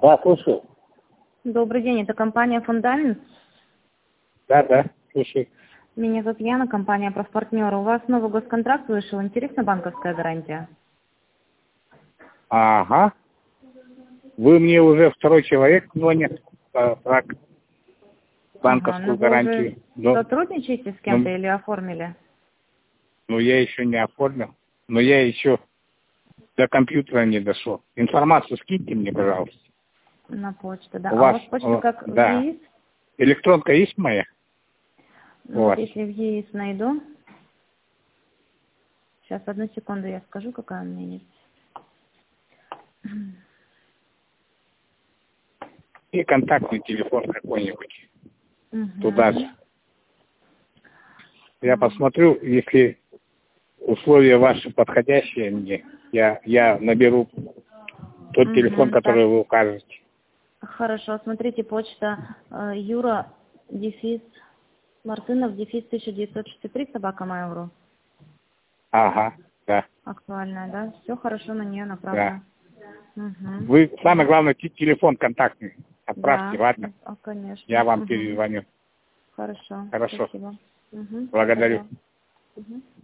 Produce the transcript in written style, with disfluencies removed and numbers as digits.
Да, слушаю. Добрый день, это компания «Фундамент». Да, слушаю. Меня зовут Яна, компания «Профпартнер». У вас новый госконтракт вышел, интересна банковская гарантия? Ага. Вы мне уже второй человек звонит про банковскую Ага, вы гарантию. уже сотрудничаете с кем-то или оформили? Ну, я еще не оформил. Но я еще до компьютера не дошел. Информацию скиньте мне, пожалуйста. На почту, да. У А вас, у вас почта как в да. ЕИС? Электронка есть моя? Ну, вот если в ЕИС найду. Сейчас, одну секунду, я скажу, какая у меня есть. И контактный телефон какой-нибудь. Угу. Туда же. Я посмотрю, если условия ваши подходящие мне, я наберу тот телефон, который вы укажете. Хорошо, смотрите, почта Юра, дефис, Мартынов, дефис 1963, собака Mail.ru. Ага, да. Актуальная, да? Все хорошо, на нее направлю. Да. Угу. Вы, самое главное, телефон контактный отправьте, Да, ладно? конечно. Я вам перезвоню. Хорошо. Хорошо. Спасибо. Угу. Благодарю. Угу.